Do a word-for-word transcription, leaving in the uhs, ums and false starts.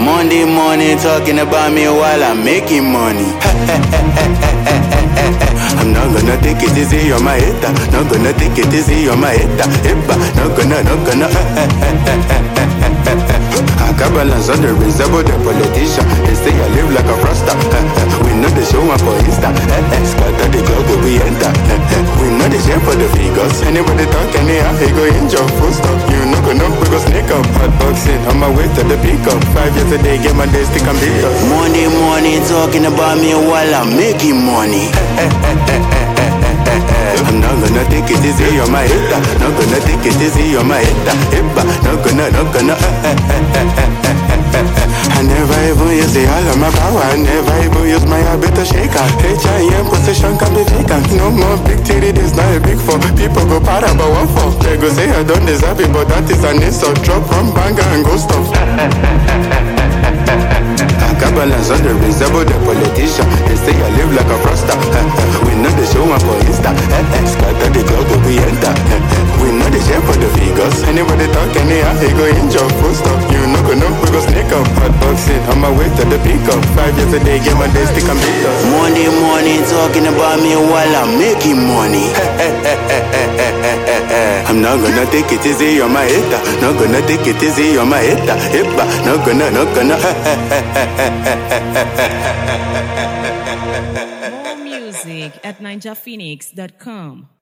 Monday morning talking about me while I'm making money. I'm not gonna take it easy on my head. Not gonna take it easy on my head. Not gonna, not gonna. I got balance on the reservoir, the politician. They say I live like a froster. We know the show up for Insta. Scatter the club where we enter. We know the shape for the figures. Anybody talk anyhow, he go injure full stop. You know go know, we go sneak up. Hot boxing on my way to the pickup. Five years a day, get my day stick and beat up. Monday morning talking about me while I'm making money. I'm not gonna take it easy on my head. Not gonna take it easy on my head. Not gonna, not gonna. I never even use the all of my power. I never even use my habit to shake her. H I M position can be vacant. No more big titty, this not a big four. People go para but what for? They go say I don't deserve it, but that is an insult. Drop from banger and go stuff. I got balance on the reservoir, the politician. They say I live like a froster. We know the show up for Insta. Scatter the club where we enter. We know the shape for the figures. Anybody talk anyhow, he go injure full stop. You know go know, we go sneak up. Hot boxing on my way to the pickup. Five years a day, get my day stick and beat up. Monday morning talking about me while I'm making money. I'm not gonna take it easy on my head. Not gonna take it easy on my head. Not gonna, not gonna. More music at ninja phoenix dot com.